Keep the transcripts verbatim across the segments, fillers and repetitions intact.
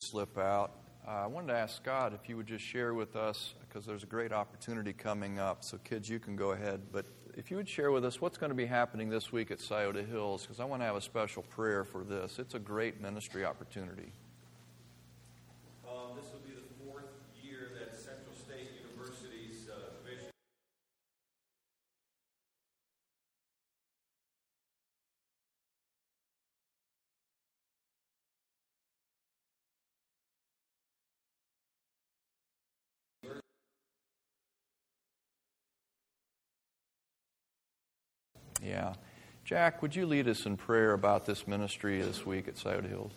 slip out. Uh, I wanted to ask Scott if you would just share with us, because there's a great opportunity coming up. So kids, you can go ahead. But if you would share with us what's going to be happening this week at Scioto Hills, because I want to have a special prayer for this. It's a great ministry opportunity. Um, this will be the fourth year that Central State University's uh, vision. Yeah. Jack, would you lead us in prayer about this ministry this week at Scioto Hills?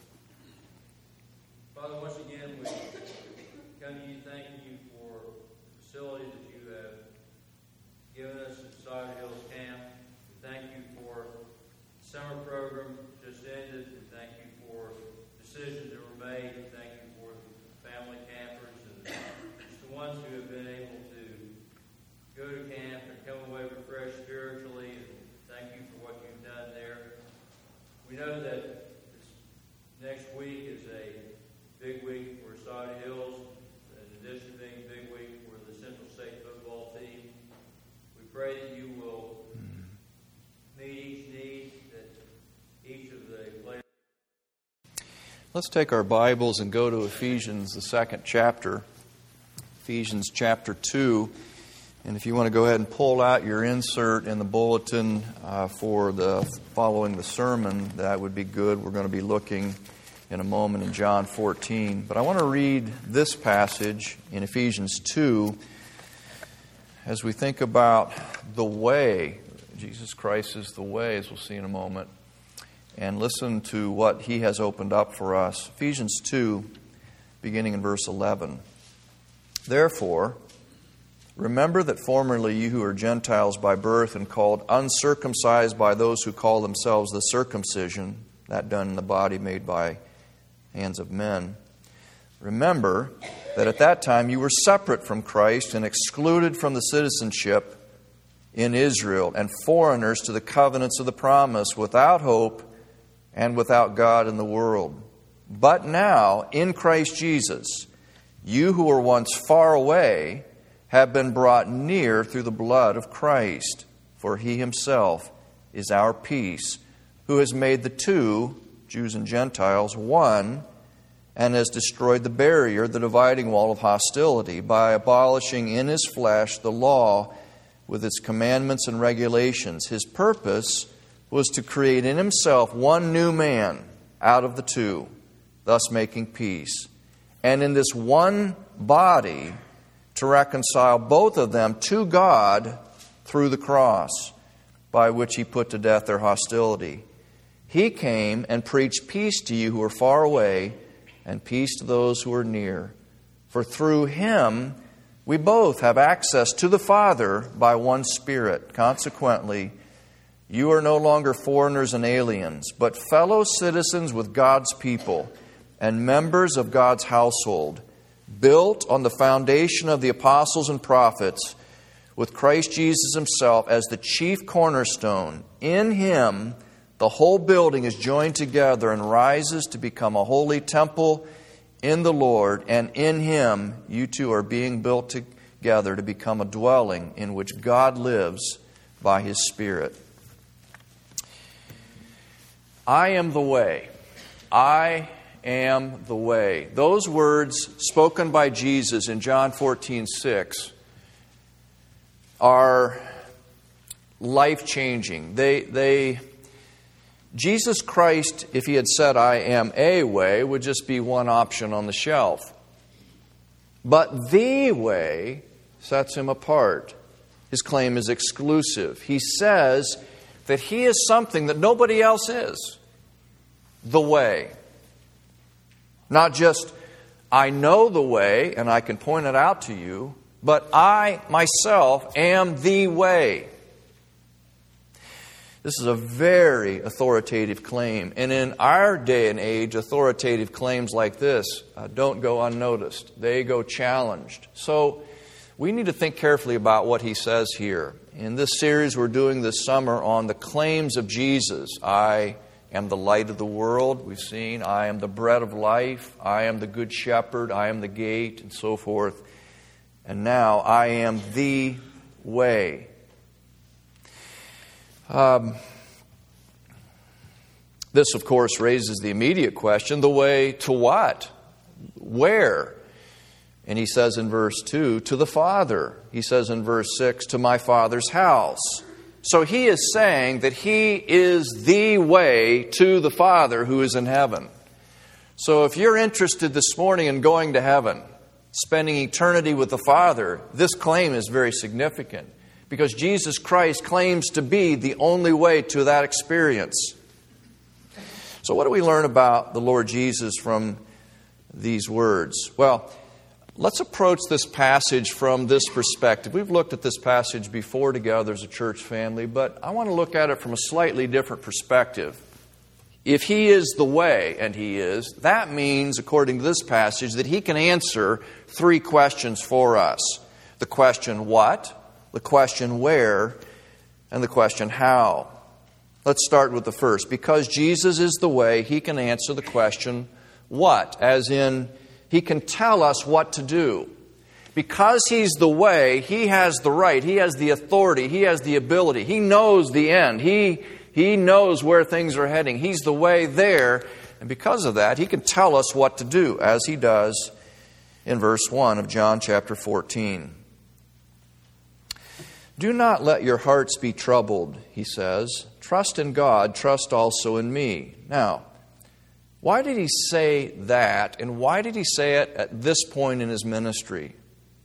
Father, once again, we come to you thanking you for the facilities that you have given us at Scioto Hills Camp. We thank you for the summer program just ended. We thank you for decisions that were made. We thank you for the family campers and just the ones who have been able to go to camp and come away refreshed spiritually. And thank you for what you've done there. We know that this next week is a big week for Scioto Hills, in addition to being a big week for the Central State football team. We pray that you will meet each need, that each of the players. Let's take our Bibles and go to Ephesians, the second chapter, Ephesians chapter two. And if you want to go ahead and pull out your insert in the bulletin uh, for the following the sermon, that would be good. We're going to be looking in a moment in John fourteen. But I want to read this passage in Ephesians two as we think about the way. Jesus Christ is the way, as we'll see in a moment. And listen to what He has opened up for us. Ephesians two, beginning in verse eleven. Therefore, remember that formerly you who are Gentiles by birth and called uncircumcised by those who call themselves the circumcision, that done in the body made by hands of men. Remember that at that time you were separate from Christ and excluded from the citizenship in Israel and foreigners to the covenants of the promise, without hope and without God in the world. But now, in Christ Jesus, you who were once far away have been brought near through the blood of Christ. For He Himself is our peace, who has made the two, Jews and Gentiles, one, and has destroyed the barrier, the dividing wall of hostility, by abolishing in His flesh the law with its commandments and regulations. His purpose was to create in Himself one new man out of the two, thus making peace. And in this one body, to reconcile both of them to God through the cross, by which He put to death their hostility. He came and preached peace to you who are far away, and peace to those who are near. For through Him we both have access to the Father by one Spirit. Consequently, you are no longer foreigners and aliens, but fellow citizens with God's people and members of God's household, built on the foundation of the apostles and prophets, with Christ Jesus Himself as the chief cornerstone. In Him, the whole building is joined together and rises to become a holy temple in the Lord. And in Him, you two are being built together to become a dwelling in which God lives by His Spirit. I am the way. I am the way. Those words spoken by Jesus in John fourteen six are life-changing. They, they, Jesus Christ, if He had said, I am a way, would just be one option on the shelf. But the way sets Him apart. His claim is exclusive. He says that He is something that nobody else is. The way. Not just, I know the way and I can point it out to you, but I myself am the way. This is a very authoritative claim. And in our day and age, authoritative claims like this uh, don't go unnoticed. They go challenged. So we need to think carefully about what he says here. In this series we're doing this summer on the claims of Jesus, I am the light of the world. We've seen, I am the bread of life. I am the good shepherd. I am the gate, and so forth. And now, I am the way. Um, this, of course, raises the immediate question, the way to what? Where? And he says in verse two, to the Father. He says in verse six, to my Father's house. So he is saying that he is the way to the Father who is in heaven. So if you're interested this morning in going to heaven, spending eternity with the Father, this claim is very significant because Jesus Christ claims to be the only way to that experience. So what do we learn about the Lord Jesus from these words? Well, let's approach this passage from this perspective. We've looked at this passage before together as a church family, but I want to look at it from a slightly different perspective. If He is the way, and He is, that means, according to this passage, that He can answer three questions for us. The question what, the question where, and the question how. Let's start with the first. Because Jesus is the way, He can answer the question what, as in, He can tell us what to do. Because He's the way, He has the right, He has the authority, He has the ability. He knows the end. He, he knows where things are heading. He's the way there. And because of that, He can tell us what to do, as He does in verse one of John chapter fourteen. Do not let your hearts be troubled, He says. Trust in God, trust also in me. Now, why did He say that, and why did He say it at this point in His ministry?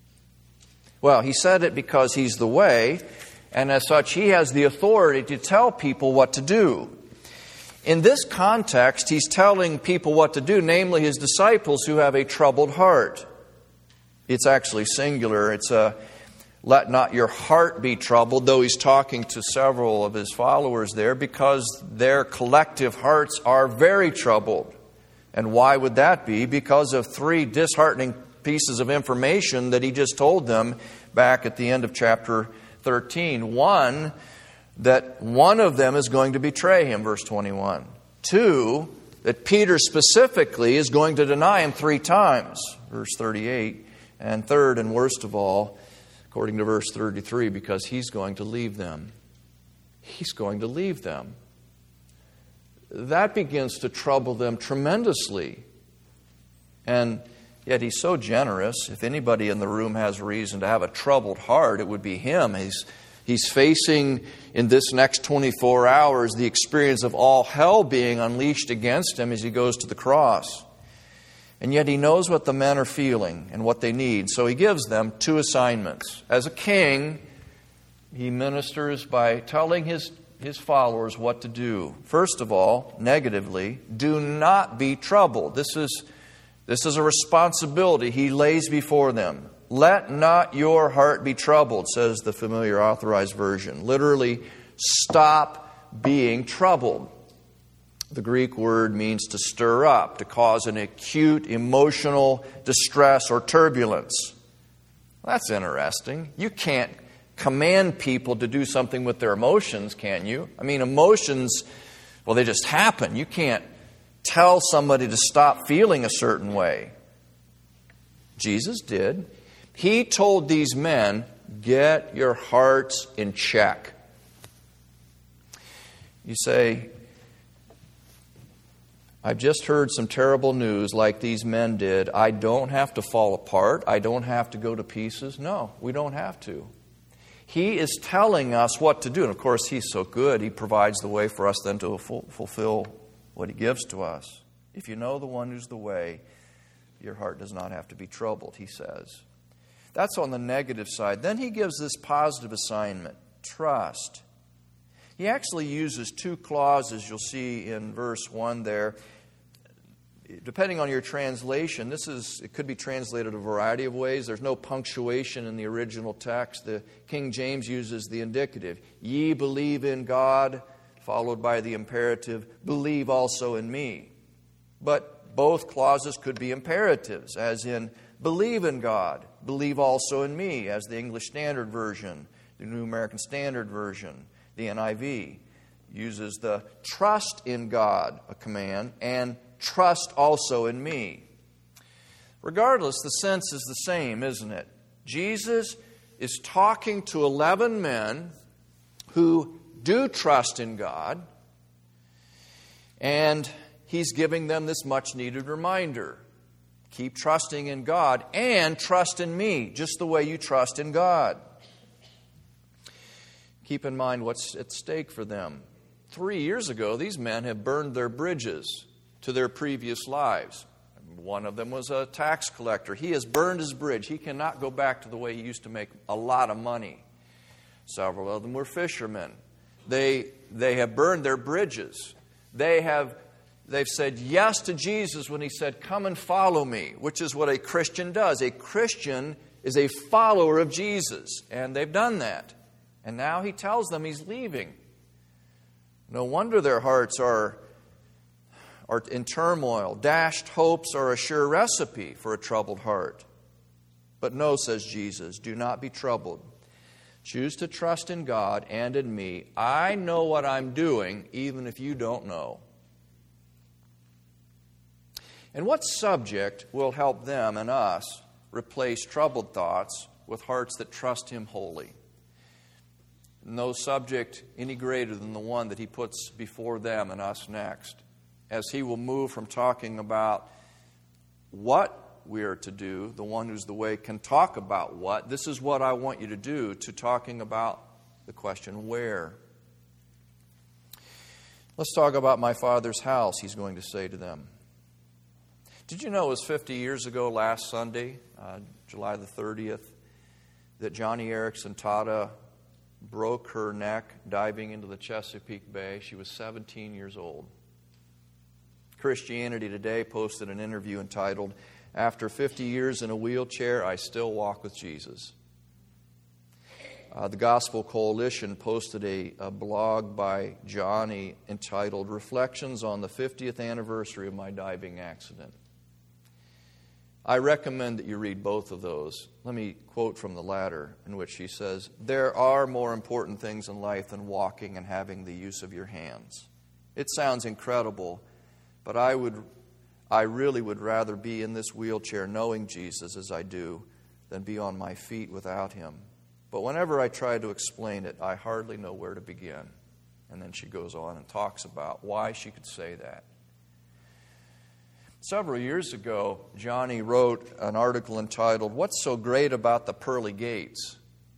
Well, He said it because He's the way, and as such, He has the authority to tell people what to do. In this context, He's telling people what to do, namely His disciples who have a troubled heart. It's actually singular. It's a, let not your heart be troubled, though He's talking to several of His followers there, because their collective hearts are very troubled. And why would that be? Because of three disheartening pieces of information that He just told them back at the end of chapter thirteen. One, that one of them is going to betray Him, verse twenty-one. Two, that Peter specifically is going to deny Him three times, verse thirty-eight. And third, and worst of all, according to verse thirty-three, because He's going to leave them. He's going to leave them. That begins to trouble them tremendously. And yet He's so generous. If anybody in the room has reason to have a troubled heart, it would be Him. He's, he's facing in this next twenty-four hours the experience of all hell being unleashed against Him as He goes to the cross. And yet He knows what the men are feeling and what they need. So He gives them two assignments. As a king, He ministers by telling His, his followers what to do. First of all, negatively, do not be troubled. This is, this is a responsibility He lays before them. Let not your heart be troubled, says the familiar Authorized Version. Literally, stop being troubled. The Greek word means to stir up, to cause an acute emotional distress or turbulence. That's interesting. You can't command people to do something with their emotions, can you? I mean, emotions, well, they just happen. You can't tell somebody to stop feeling a certain way. Jesus did. He told these men, get your hearts in check. You say, I've just heard some terrible news like these men did. I don't have to fall apart. I don't have to go to pieces. No, we don't have to. He is telling us what to do. And of course, He's so good, He provides the way for us then to fulfill what He gives to us. If you know the one who's the way, your heart does not have to be troubled, He says. That's on the negative side. Then He gives this positive assignment, trust. He actually uses two clauses you'll see in verse one there. Depending on your translation, this is it could be translated a variety of ways. There's no punctuation in the original text. The King James uses the indicative. Ye believe in God, followed by the imperative, believe also in me. But both clauses could be imperatives, as in, believe in God, believe also in me, as the English Standard Version, the New American Standard Version, the N I V. uses the trust in God, a command, and trust also in me. Regardless, the sense is the same, isn't it? Jesus is talking to eleven men who do trust in God, and He's giving them this much-needed reminder. Keep trusting in God and trust in me, just the way you trust in God. Keep in mind what's at stake for them. Three years ago, these men have burned their bridges to their previous lives. One of them was a tax collector. He has burned his bridge. He cannot go back to the way he used to make a lot of money. Several of them were fishermen. They, they have burned their bridges. They have, they've said yes to Jesus when He said, "Come and follow me," which is what a Christian does. A Christian is a follower of Jesus, and they've done that. And now He tells them He's leaving. No wonder their hearts are are in turmoil. Dashed hopes are a sure recipe for a troubled heart. But no, says Jesus, do not be troubled. Choose to trust in God and in me. I know what I'm doing, even if you don't know. And what subject will help them and us replace troubled thoughts with hearts that trust Him wholly? No subject any greater than the one that He puts before them and us next, as He will move from talking about what we are to do, the one who's the way can talk about what, this is what I want you to do, to talking about the question where. Let's talk about my Father's house, He's going to say to them. Did you know it was fifty years ago last Sunday, uh, July the thirtieth, that Johnny Erickson Tada broke her neck diving into the Chesapeake Bay? She was seventeen years old. Christianity Today posted an interview entitled, "After fifty years in a wheelchair, I still walk with Jesus." Uh, the Gospel Coalition posted a, a blog by Johnny entitled, "Reflections on the fiftieth Anniversary of My Diving Accident." I recommend that you read both of those. Let me quote from the latter, in which she says, "There are more important things in life than walking and having the use of your hands." It sounds incredible, but I would, I really would rather be in this wheelchair knowing Jesus as I do than be on my feet without Him. But whenever I try to explain it, I hardly know where to begin. And then she goes on and talks about why she could say that. Several years ago, Johnny wrote an article entitled, "What's so great about the pearly gates?"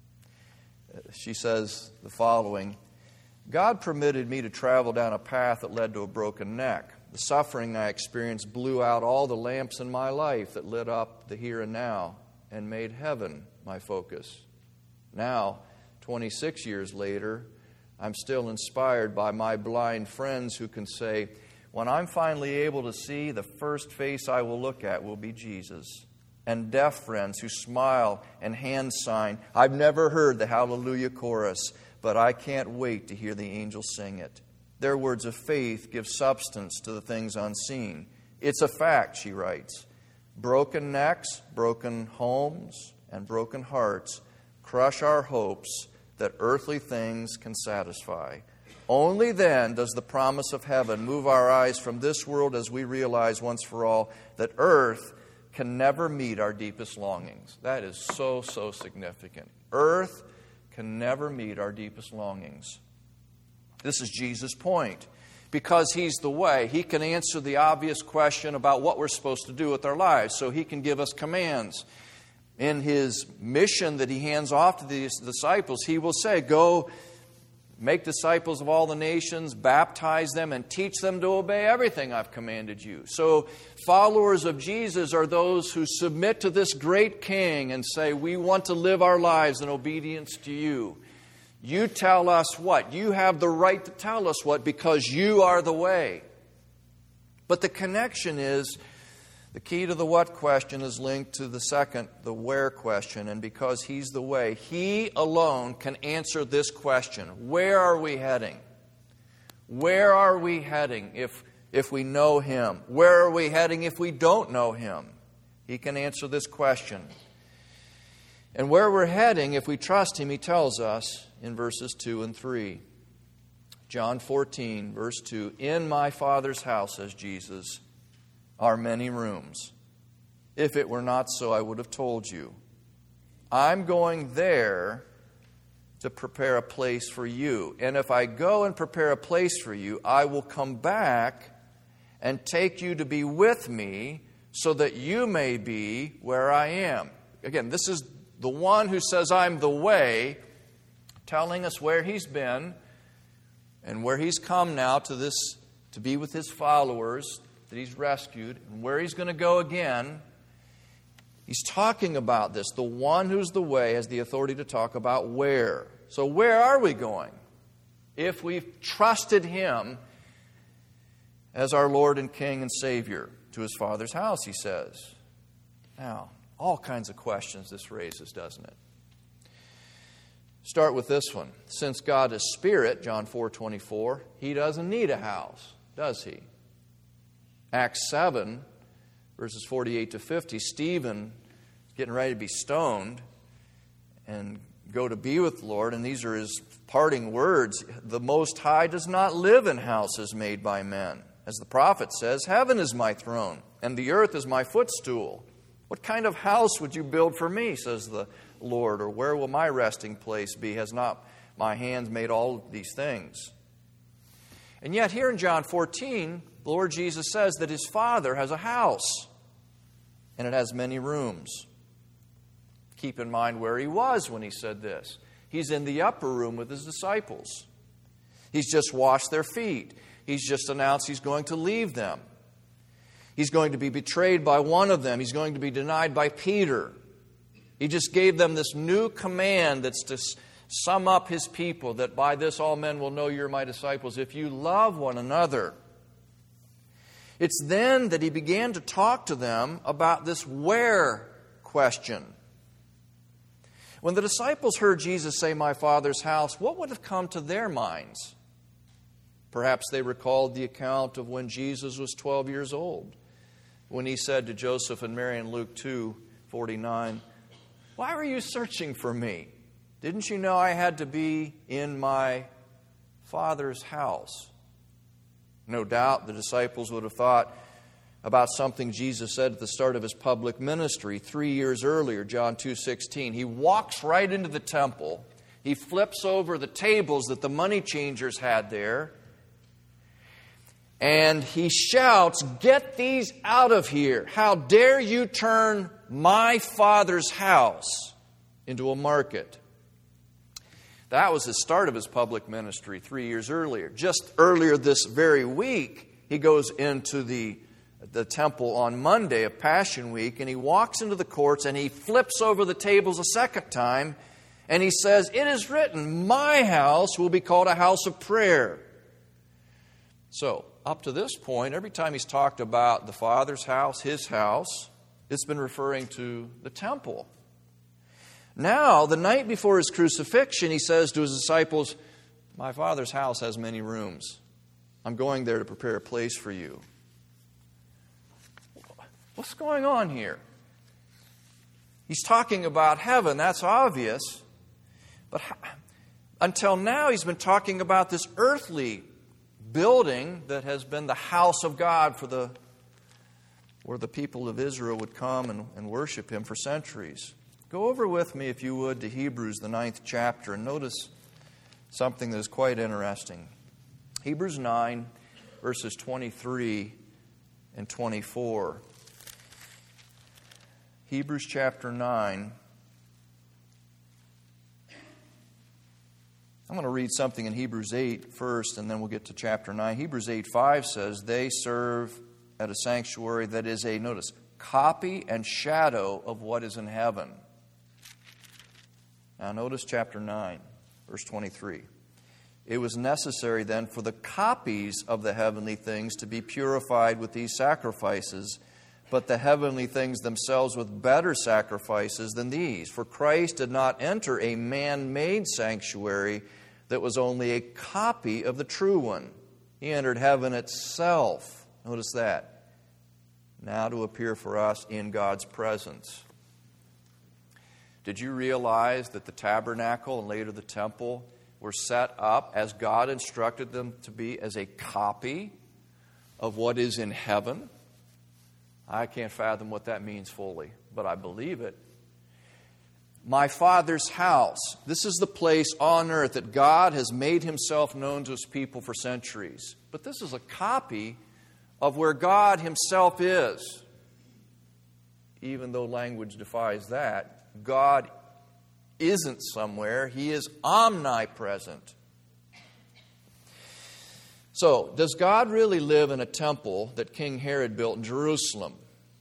She says the following, "God permitted me to travel down a path that led to a broken neck. The suffering I experienced blew out all the lamps in my life that lit up the here and now and made heaven my focus. Now, twenty-six years later, I'm still inspired by my blind friends who can say, when I'm finally able to see, the first face I will look at will be Jesus. And deaf friends who smile and hand sign, I've never heard the Hallelujah chorus, but I can't wait to hear the angels sing it. Their words of faith give substance to the things unseen. It's a fact," she writes. "Broken necks, broken homes, and broken hearts crush our hopes that earthly things can satisfy. Only then does the promise of heaven move our eyes from this world as we realize once for all that earth can never meet our deepest longings." That is so, so significant. Earth can never meet our deepest longings. This is Jesus' point. Because He's the way, He can answer the obvious question about what we're supposed to do with our lives, so He can give us commands. In His mission that He hands off to these disciples, He will say, "Go make disciples of all the nations, baptize them, and teach them to obey everything I've commanded you." So followers of Jesus are those who submit to this great King and say, "We want to live our lives in obedience to you. You tell us what. You have the right to tell us what because you are the way." But the connection is, the key to the what question is linked to the second, the where question. And because He's the way, He alone can answer this question. Where are we heading? Where are we heading if, if we know Him? Where are we heading if we don't know Him? He can answer this question. And where we're heading, if we trust Him, He tells us in verses two and three. John fourteen, verse two, "In my Father's house," says Jesus, "are many rooms. If it were not so, I would have told you. I'm going there to prepare a place for you. And if I go and prepare a place for you, I will come back and take you to be with me, so that you may be where I am." Again, this is the one who says, "I'm the way," telling us where he's been and where he's come now to this to be with his followers that he's rescued, and where he's going to go again. He's talking about this. The one who's the way has the authority to talk about where. So where are we going? If we've trusted him as our Lord and King and Savior, to his Father's house, he says. Now, all kinds of questions this raises, doesn't it? Start with this one. Since God is Spirit, John four twenty-four, he doesn't need a house, does he? Acts seven, verses forty-eight to fifty, Stephen getting ready to be stoned and go to be with the Lord, and these are his parting words. "The Most High does not live in houses made by men. As the prophet says, 'Heaven is my throne, and the earth is my footstool.' What kind of house would you build for me, says the Lord, or where will my resting place be? Has not my hands made all these things?" And yet here in John fourteen, the Lord Jesus says that his Father has a house, and it has many rooms. Keep in mind where he was when he said this. He's in the upper room with his disciples. He's just washed their feet. He's just announced he's going to leave them. He's going to be betrayed by one of them. He's going to be denied by Peter. He just gave them this new command that's to sum up his people, that by this all men will know you're my disciples, if you love one another. It's then that he began to talk to them about this where question. When the disciples heard Jesus say, "My Father's house," what would have come to their minds? Perhaps they recalled the account of when Jesus was twelve years old, when he said to Joseph and Mary in Luke two forty-nine, "Why were you searching for me? Didn't you know I had to be in my Father's house?" No doubt the disciples would have thought about something Jesus said at the start of his public ministry three years earlier, John two sixteen. He walks right into the temple. He flips over the tables that the money changers had there. And he shouts, "Get these out of here. How dare you turn my Father's house into a market?" That was the start of his public ministry three years earlier. Just earlier this very week, he goes into the, the temple on Monday of Passion Week, and he walks into the courts and he flips over the tables a second time, and he says, "It is written, my house will be called a house of prayer." So, up to this point, every time he's talked about the Father's house, his house, it's been referring to the temple. Now, the night before his crucifixion, he says to his disciples, "My Father's house has many rooms. I'm going there to prepare a place for you." What's going on here? He's talking about heaven, that's obvious. But until now, he's been talking about this earthly building that has been the house of God for the where the people of Israel would come and, and worship him for centuries. Go over with me, if you would, to Hebrews, the ninth chapter, and notice something that is quite interesting. Hebrews nine, verses twenty-three and twenty-four. Hebrews chapter nine. I'm going to read something in Hebrews eight first, and then we'll get to chapter nine. Hebrews eight five says, "They serve at a sanctuary that is a," notice, "copy and shadow of what is in heaven." Now notice chapter nine, verse twenty-three. "It was necessary then for the copies of the heavenly things to be purified with these sacrifices, but the heavenly things themselves with better sacrifices than these. For Christ did not enter a man-made sanctuary that was only a copy of the true one. He entered heaven itself." Notice that. "Now to appear for us in God's presence." Did you realize that the tabernacle and later the temple were set up as God instructed them to be, as a copy of what is in heaven. I can't fathom what that means fully, but I believe it. My Father's house. This is the place on earth that God has made Himself known to His people for centuries. But this is a copy of where God Himself is. Even though language defies that, God isn't somewhere. He is omnipresent. So, does God really live in a temple that King Herod built in Jerusalem?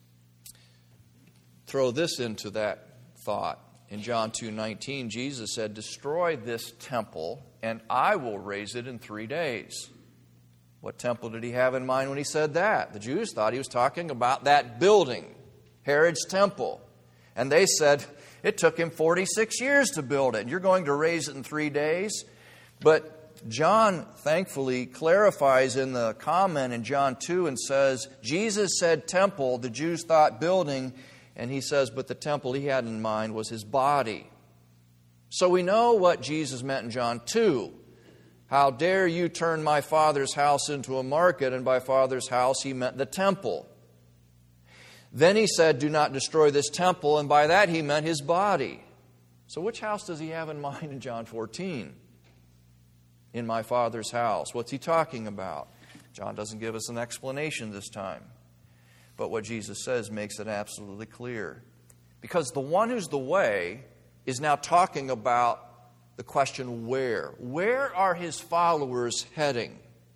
Throw this into that thought. In John two nineteen, Jesus said, "Destroy this temple, and I will raise it in three days." What temple did He have in mind when He said that? The Jews thought He was talking about that building, Herod's temple. And they said, it took Him forty-six years to build it. You're going to raise it in three days? But John, thankfully, clarifies in the comment in John two and says, Jesus said temple, the Jews thought building, and He says, but the temple He had in mind was His body. So we know what Jesus meant in John two. How dare you turn my Father's house into a market? And by Father's house He meant the temple. Then He said, do not destroy this temple, and by that He meant His body. So which house does He have in mind in John fourteen? In my Father's house. What's He talking about? John doesn't give us an explanation this time. But what Jesus says makes it absolutely clear. Because the one who's the way is now talking about the question where. Where are His followers heading?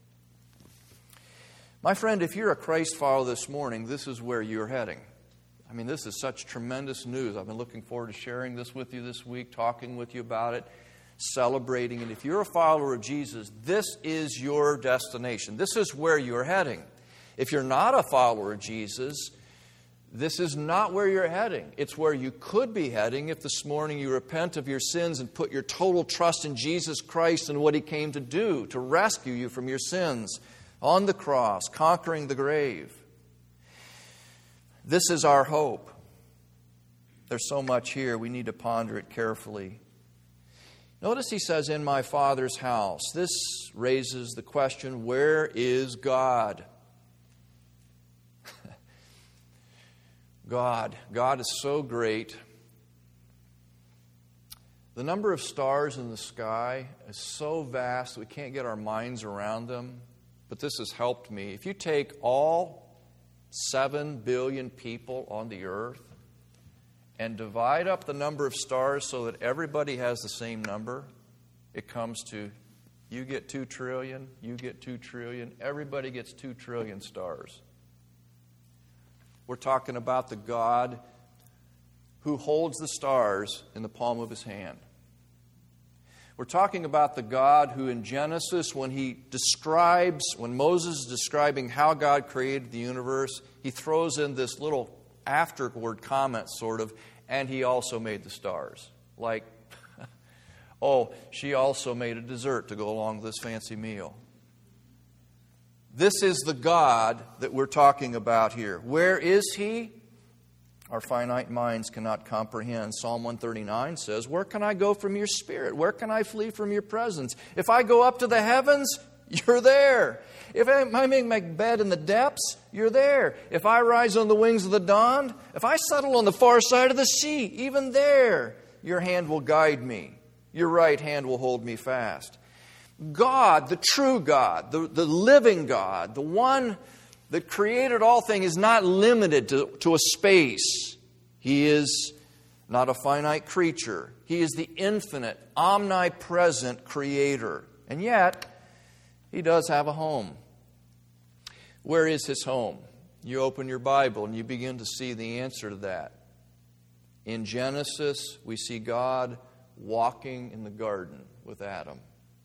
My friend, if you're a Christ follower this morning, this is where you're heading. I mean, this is such tremendous news. I've been looking forward to sharing this with you this week, talking with you about it, celebrating it. If you're a follower of Jesus, this is your destination. This is where you're heading. If you're not a follower of Jesus, this is not where you're heading. It's where you could be heading if this morning you repent of your sins and put your total trust in Jesus Christ and what He came to do, to rescue you from your sins on the cross, conquering the grave. This is our hope. There's so much here. We need to ponder it carefully. Notice He says, in my Father's house. This raises the question, where is God? God. God is so great. The number of stars in the sky is so vast we can't get our minds around them. But this has helped me. If you take all seven billion people on the earth and divide up the number of stars so that everybody has the same number, it comes to, you get two trillion, you get two trillion, everybody gets two trillion stars. We're talking about the God who holds the stars in the palm of His hand. We're talking about the God who in Genesis, when he describes, when Moses is describing how God created the universe, he throws in this little afterward comment sort of, and He also made the stars. Like, oh, she also made a dessert to go along with this fancy meal. This is the God that we're talking about here. Where is He? Our finite minds cannot comprehend. Psalm one thirty-nine says, where can I go from your Spirit? Where can I flee from your presence? If I go up to the heavens, you're there. If I make my bed in the depths, you're there. If I rise on the wings of the dawn, if I settle on the far side of the sea, even there, your hand will guide me. Your right hand will hold me fast. God, the true God, the, the living God, the one that created all things, is not limited to, to a space. He is not a finite creature. He is the infinite, omnipresent Creator. And yet, He does have a home. Where is His home? You open your Bible and you begin to see the answer to that. In Genesis, we see God walking in the garden with Adam.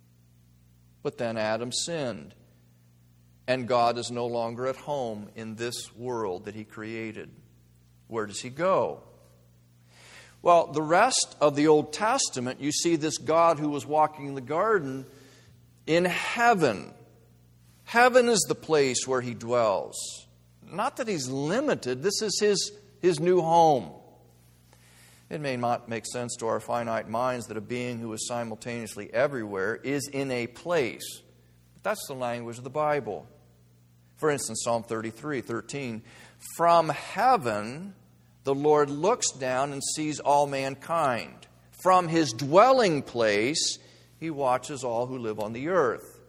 But then Adam sinned. And God is no longer at home in this world that He created. Where does He go? Well, the rest of the Old Testament, you see this God who was walking in the garden in heaven. Heaven is the place where He dwells. Not that He's limited. This is His, his new home. It may not make sense to our finite minds that a being who is simultaneously everywhere is in a place. But that's the language of the Bible. For instance, Psalm thirty-three thirteen, from heaven the Lord looks down and sees all mankind. From His dwelling place He watches all who live on the earth.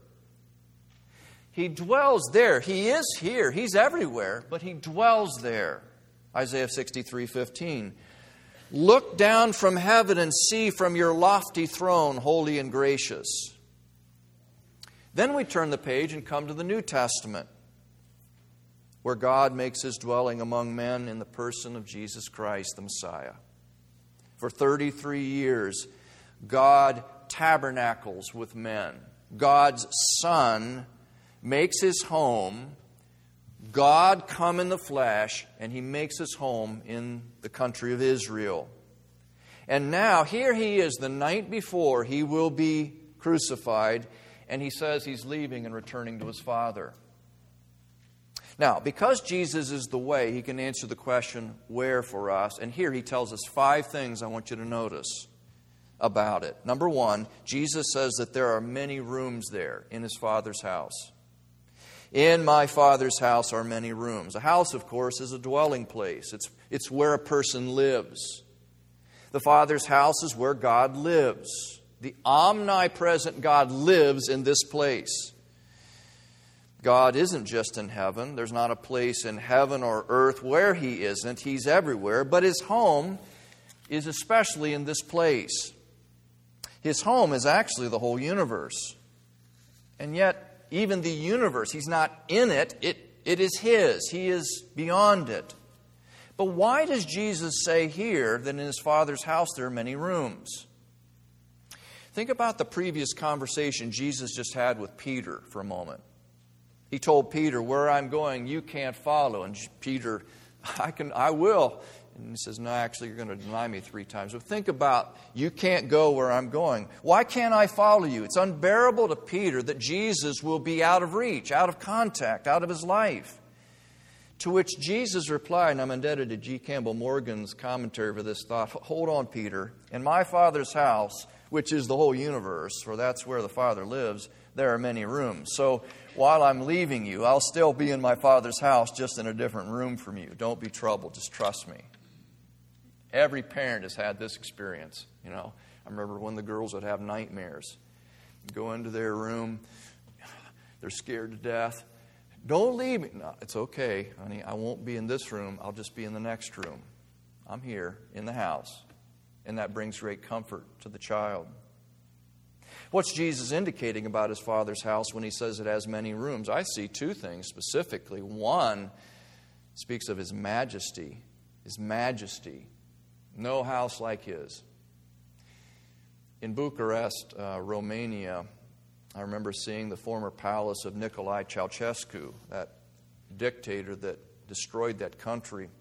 He dwells there. He is here. He's everywhere, but He dwells there. Isaiah sixty-three fifteen. Look down from heaven and see from your lofty throne, holy and gracious. Then we turn the page and come to the New Testament, where God makes His dwelling among men in the person of Jesus Christ, the Messiah. For thirty-three years, God tabernacles with men. God's Son makes His home. God come in the flesh, and He makes His home in the country of Israel. And now, here He is the night before He will be crucified, and He says He's leaving and returning to His Father. Now, because Jesus is the way, He can answer the question, where for us? And here He tells us five things I want you to notice about it. Number one, Jesus says that there are many rooms there in His Father's house. In my Father's house are many rooms. A house, of course, is a dwelling place. It's, it's where a person lives. The Father's house is where God lives. The omnipresent God lives in this place. God isn't just in heaven. There's not a place in heaven or earth where He isn't. He's everywhere. But His home is especially in this place. His home is actually the whole universe. And yet, even the universe, He's not in it. It, it is His. He is beyond it. But why does Jesus say here that in His Father's house there are many rooms? Think about the previous conversation Jesus just had with Peter for a moment. He told Peter, where I'm going, you can't follow. And Peter, I can, I will. And he says, no, actually, you're going to deny me three times. But think about, you can't go where I'm going. Why can't I follow you? It's unbearable to Peter that Jesus will be out of reach, out of contact, out of his life. To which Jesus replied, and I'm indebted to G. Campbell Morgan's commentary for this thought, hold on, Peter. In my Father's house, which is the whole universe, for that's where the Father lives, there are many rooms. So while I'm leaving you, I'll still be in my Father's house, just in a different room from you. Don't be troubled. Just trust me. Every parent has had this experience. You know, I remember when the girls would have nightmares. Go into their room. They're scared to death. Don't leave me. No, it's okay, honey. I won't be in this room. I'll just be in the next room. I'm here in the house. And that brings great comfort to the child. What's Jesus indicating about His Father's house when He says it has many rooms? I see two things specifically. One speaks of His majesty. His majesty. No house like His. In Bucharest, uh, Romania, I remember seeing the former palace of Nicolae Ceausescu, that dictator that destroyed that country.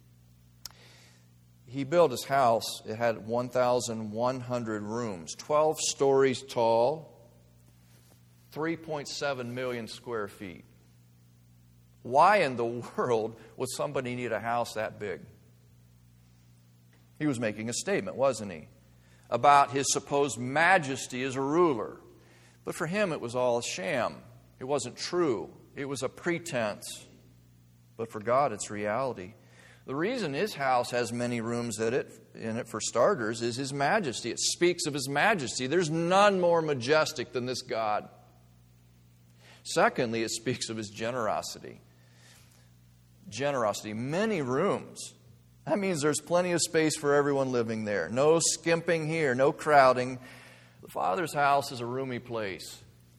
He built his house. It had one thousand one hundred rooms, twelve stories tall, three point seven million square feet. Why in the world would somebody need a house that big? He was making a statement, wasn't he? About his supposed majesty as a ruler. But for him, it was all a sham. It wasn't true. It was a pretense. But for God, it's reality. The reason His house has many rooms in it, in it, for starters, is His majesty. It speaks of His majesty. There's none more majestic than this God. Secondly, it speaks of His generosity. Generosity. Many rooms. That means there's plenty of space for everyone living there. No skimping here, no crowding. The Father's house is a roomy place.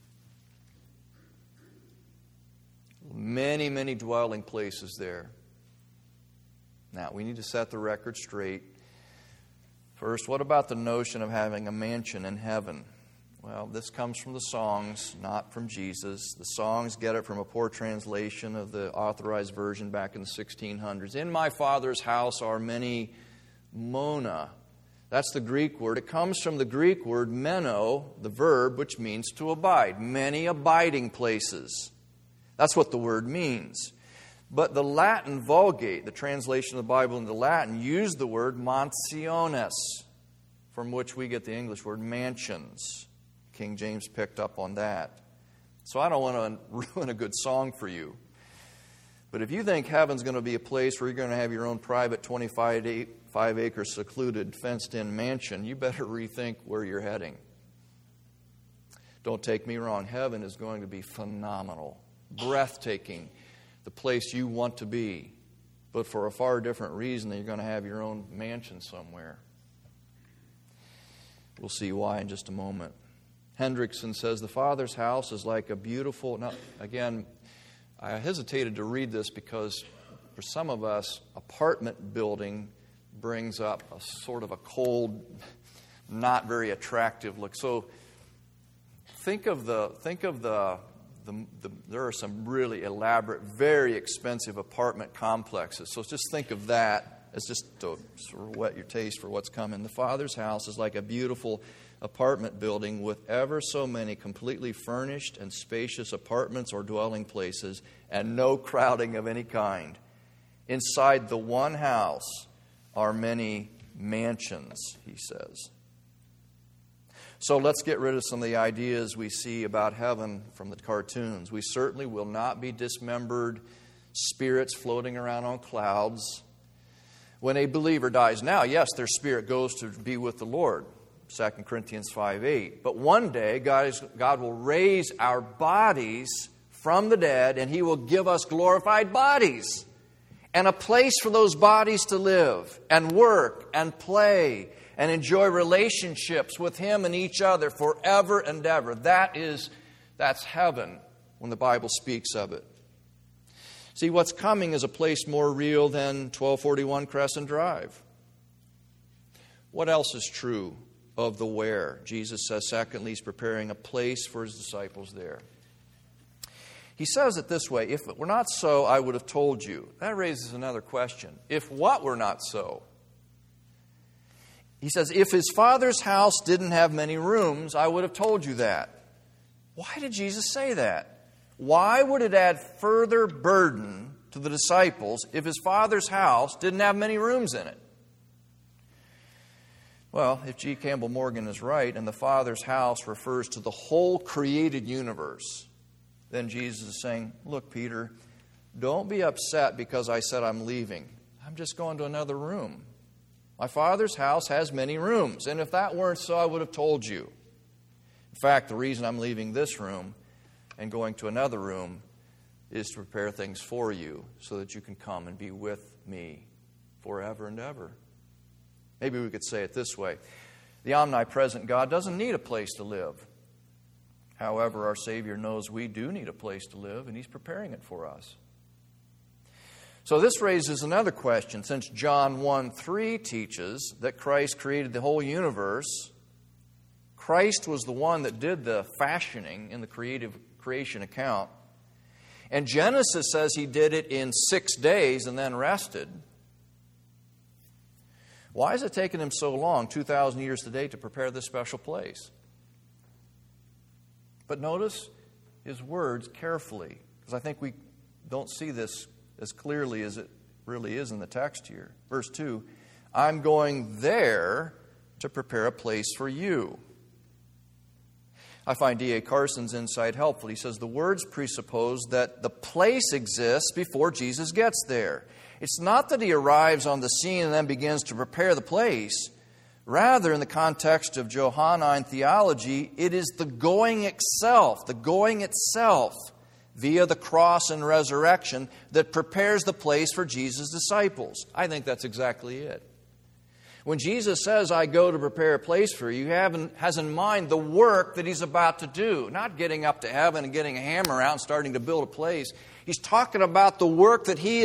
Many, many dwelling places there. Now, we need to set the record straight. First, what about the notion of having a mansion in heaven? Well, this comes from the songs, not from Jesus. The songs get it from a poor translation of the authorized version back in the sixteen hundreds. In my Father's house are many mona. That's the Greek word. It comes from the Greek word meno, the verb, which means to abide. Many abiding places. That's what the word means. But the Latin Vulgate, the translation of the Bible into Latin, used the word mansiones, from which we get the English word mansions. King James picked up on that. So I don't want to ruin a good song for you. But if you think heaven's going to be a place where you're going to have your own private twenty-five acre secluded, fenced-in mansion, you better rethink where you're heading. Don't take me wrong. Heaven is going to be phenomenal, breathtaking, the place you want to be, but for a far different reason than you're going to have your own mansion somewhere. We'll see why in just a moment. Hendrickson says, the Father's house is like a beautiful... Now, again, I hesitated to read this because for some of us, apartment building brings up a sort of a cold, not very attractive look. So think of the... Think of the The, the, there are some really elaborate, very expensive apartment complexes. So just think of that as just to sort of whet your taste for what's coming. The Father's house is like a beautiful apartment building with ever so many completely furnished and spacious apartments or dwelling places and no crowding of any kind. Inside the one house are many mansions, he says. So let's get rid of some of the ideas we see about heaven from the cartoons. We certainly will not be dismembered spirits floating around on clouds. When a believer dies now, yes, their spirit goes to be with the Lord, Second Corinthians five eight. But one day, God, is, God will raise our bodies from the dead, and He will give us glorified bodies and a place for those bodies to live and work and play and enjoy relationships with Him and each other forever and ever. That is, that's heaven when the Bible speaks of it. See, what's coming is a place more real than twelve forty-one Crescent Drive. What else is true of the where? Jesus says, secondly, He's preparing a place for His disciples there. He says it this way, if it were not so, I would have told you. That raises another question. If what were not so? He says, if His Father's house didn't have many rooms, I would have told you that. Why did Jesus say that? Why would it add further burden to the disciples if His Father's house didn't have many rooms in it? Well, if G. Campbell Morgan is right, and the Father's house refers to the whole created universe, then Jesus is saying, look, Peter, don't be upset because I said I'm leaving. I'm just going to another room. My Father's house has many rooms, and if that weren't so, I would have told you. In fact, the reason I'm leaving this room and going to another room is to prepare things for you so that you can come and be with me forever and ever. Maybe we could say it this way. The omnipresent God doesn't need a place to live. However, our Savior knows we do need a place to live, and He's preparing it for us. So this raises another question. Since John one three teaches that Christ created the whole universe, Christ was the one that did the fashioning in the creative creation account, and Genesis says He did it in six days and then rested. Why has it taken Him so long, two thousand years today, to prepare this special place? But notice His words carefully, because I think we don't see this as clearly as it really is in the text here. Verse two, I'm going there to prepare a place for you. I find D A Carson's insight helpful. He says the words presuppose that the place exists before Jesus gets there. It's not that He arrives on the scene and then begins to prepare the place. Rather, in the context of Johannine theology, it is the going itself, the going itself, via the cross and resurrection, that prepares the place for Jesus' disciples. I think that's exactly it. When Jesus says, I go to prepare a place for you, He has in mind the work that He's about to do. Not getting up to heaven and getting a hammer out and starting to build a place. He's talking about the work that He is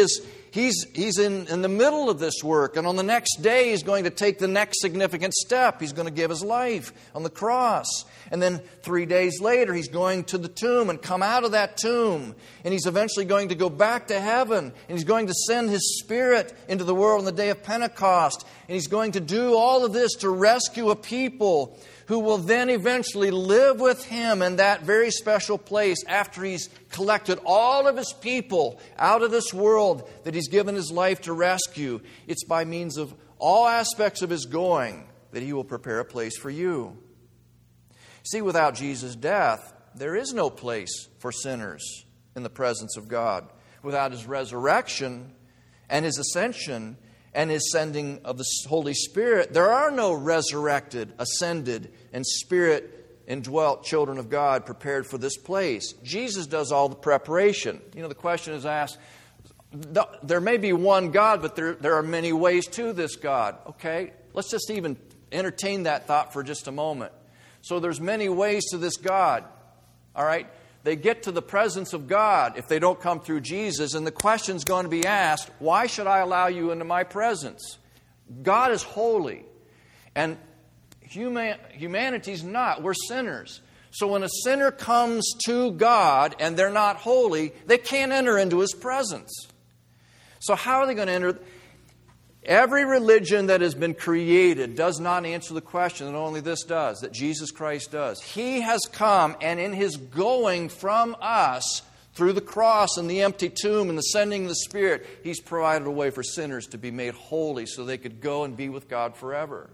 he's, he's in, in the middle of this work. And on the next day, he's going to take the next significant step. He's going to give his life on the cross. And then three days later, he's going to the tomb and come out of that tomb. And he's eventually going to go back to heaven. And he's going to send His Spirit into the world on the day of Pentecost. And he's going to do all of this to rescue a people who will then eventually live with Him in that very special place after He's collected all of His people out of this world that He's given His life to rescue. It's by means of all aspects of His going that He will prepare a place for you. See, without Jesus' death, there is no place for sinners in the presence of God. Without His resurrection and His ascension and His sending of the Holy Spirit, there are no resurrected, ascended, and Spirit-indwelt children of God prepared for this place. Jesus does all the preparation. You know, the question is asked, there may be one God, but there, there are many ways to this God. Okay, let's just even entertain that thought for just a moment. So there's many ways to this God. All right? They get to the presence of God if they don't come through Jesus, and the question's going to be asked, why should I allow you into my presence? God is holy, and human, humanity's not. We're sinners. So when a sinner comes to God and they're not holy, they can't enter into His presence. So how are they going to enter? Every religion that has been created does not answer the question that only this does, that Jesus Christ does. He has come, and in His going from us through the cross and the empty tomb and the sending of the Spirit, He's provided a way for sinners to be made holy so they could go and be with God forever.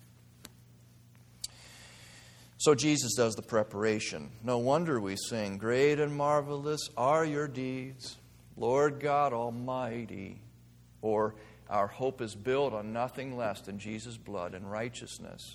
So Jesus does the preparation. No wonder we sing, "Great and marvelous are your deeds, Lord God Almighty." Or, "Our hope is built on nothing less than Jesus' blood and righteousness."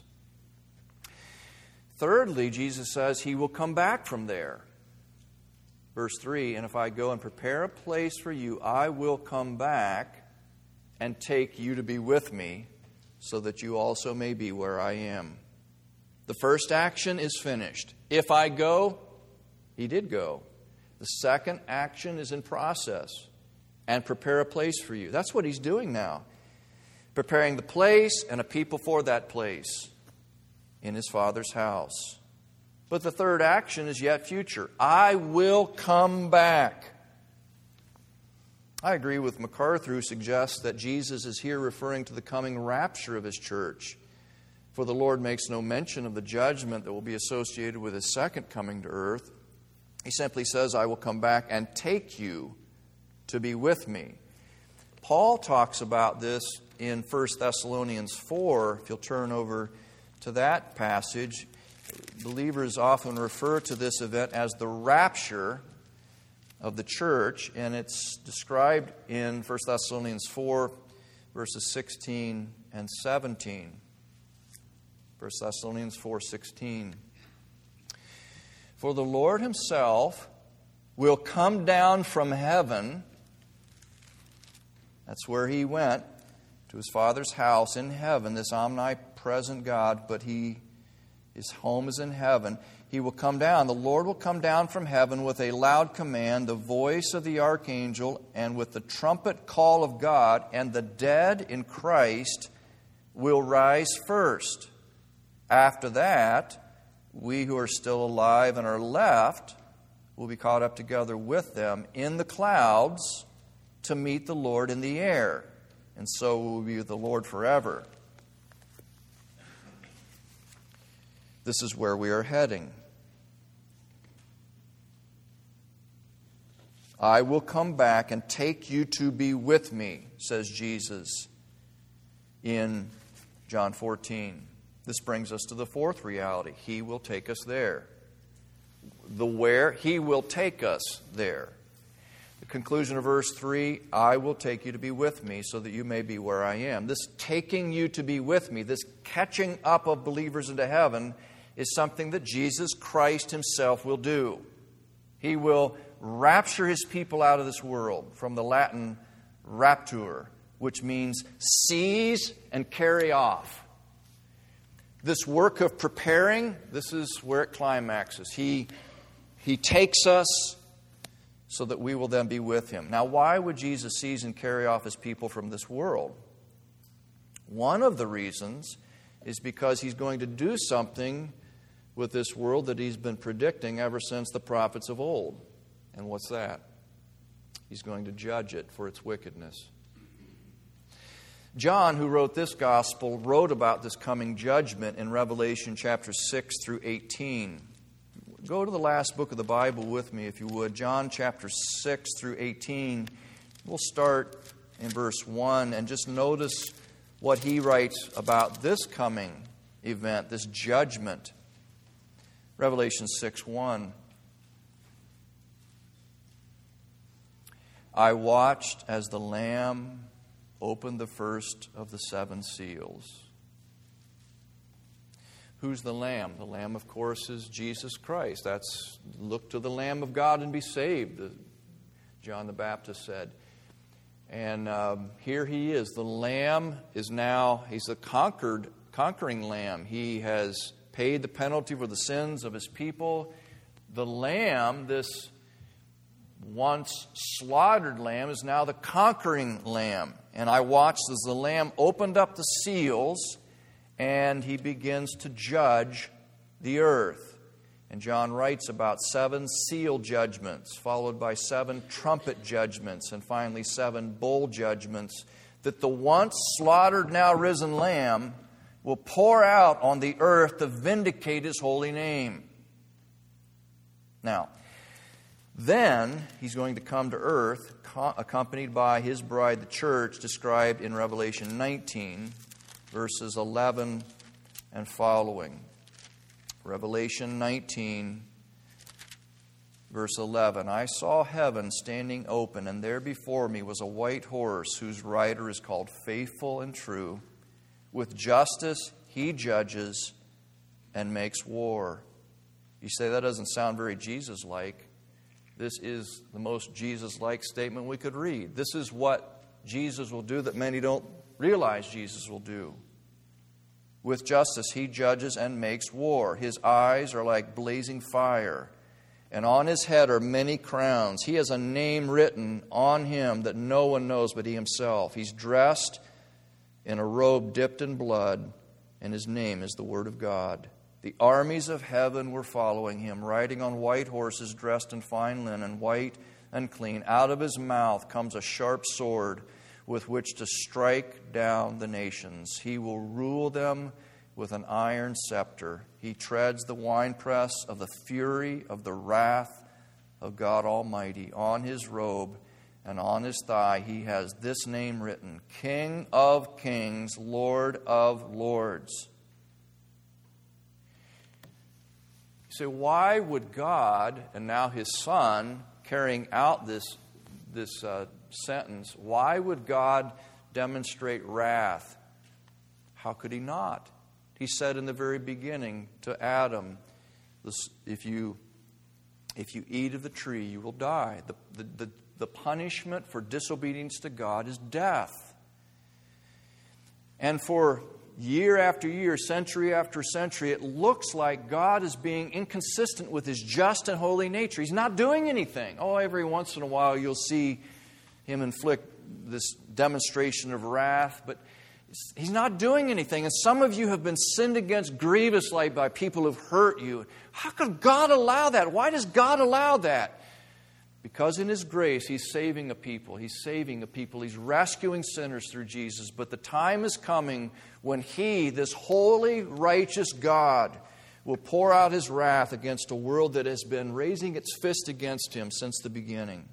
Thirdly, Jesus says He will come back from there. Verse three, "And if I go and prepare a place for you, I will come back and take you to be with me, so that you also may be where I am." The first action is finished. If I go, He did go. The second action is in process. And prepare a place for you. That's what He's doing now. Preparing the place and a people for that place in His Father's house. But the third action is yet future. I will come back. I agree with MacArthur, who suggests that Jesus is here referring to the coming rapture of His church. For the Lord makes no mention of the judgment that will be associated with His second coming to earth. He simply says, "I will come back and take you to be with me." Paul talks about this in First Thessalonians four. If you'll turn over to that passage, believers often refer to this event as the rapture of the church, and it's described in First Thessalonians four, verses sixteen and seventeen. First Thessalonians four sixteen. "For the Lord Himself will come down from heaven," that's where He went, to His Father's house in heaven, this omnipresent God, but He, His home is in heaven. He will come down. The Lord will come down from heaven with a loud command, the voice of the archangel, and with the trumpet call of God, and the dead in Christ will rise first. After that, we who are still alive and are left will be caught up together with them in the clouds to meet the Lord in the air. And so we will be with the Lord forever. This is where we are heading. "I will come back and take you to be with me," says Jesus in John fourteen. This brings us to the fourth reality. He will take us there. The where? He will take us there. The conclusion of verse three, "I will take you to be with me so that you may be where I am." This taking you to be with me, this catching up of believers into heaven, is something that Jesus Christ Himself will do. He will rapture His people out of this world, from the Latin raptur, which means seize and carry off. This work of preparing, this is where it climaxes. He, he takes us so that we will then be with him. Now, why would Jesus seize and carry off his people from this world? One of the reasons is because he's going to do something with this world that he's been predicting ever since the prophets of old. And what's that? He's going to judge it for its wickedness. John, who wrote this gospel, wrote about this coming judgment in Revelation chapter six through eighteen. Go to the last book of the Bible with me, if you would. John chapter six through eighteen. We'll start in verse one and just notice what he writes about this coming event, this judgment. Revelation six one. I watched as the Lamb opened the first of the seven seals. Who's the Lamb? The Lamb, of course, is Jesus Christ. That's, look to the Lamb of God and be saved, John the Baptist said. And um, here he is. The Lamb is now, he's the conquered, conquering Lamb. He has paid the penalty for the sins of his people. The Lamb, this once slaughtered Lamb, is now the conquering Lamb. And I watched as the Lamb opened up the seals, and he begins to judge the earth. And John writes about seven seal judgments, followed by seven trumpet judgments, and finally seven bowl judgments, that the once slaughtered, now risen Lamb will pour out on the earth to vindicate his holy name. Now, then he's going to come to earth, accompanied by his bride, the church, described in Revelation nineteen, verses eleven and following. Revelation nineteen, verse eleven. I saw heaven standing open, and there before me was a white horse, whose rider is called Faithful and True. With justice he judges and makes war. You say that doesn't sound very Jesus-like. This is the most Jesus-like statement we could read. This is what Jesus will do that many don't realize Jesus will do. With justice he judges and makes war. His eyes are like blazing fire, and on his head are many crowns. He has a name written on him that no one knows but he himself. He's dressed in a robe dipped in blood, and his name is the Word of God. The armies of heaven were following him, riding on white horses dressed in fine linen, white and clean. Out of his mouth comes a sharp sword with which to strike down the nations. He will rule them with an iron scepter. He treads the winepress of the fury of the wrath of God Almighty. On his robe and on his thigh he has this name written: King of Kings, Lord of Lords. So why would God, and now his Son, carrying out this, this uh, sentence, why would God demonstrate wrath? How could he not? He said in the very beginning to Adam, this, if you, if you eat of the tree, you will die. The, the, the, the punishment for disobedience to God is death. And for year after year, century after century, it looks like God is being inconsistent with his just and holy nature. He's not doing anything. Oh, every once in a while you'll see him inflict this demonstration of wrath, but he's not doing anything. And some of you have been sinned against grievously by people who've hurt you. How could God allow that? Why does God allow that? Because in his grace, he's saving a people. He's saving a people. He's rescuing sinners through Jesus. But the time is coming when he, this holy, righteous God, will pour out his wrath against a world that has been raising its fist against him since the beginning.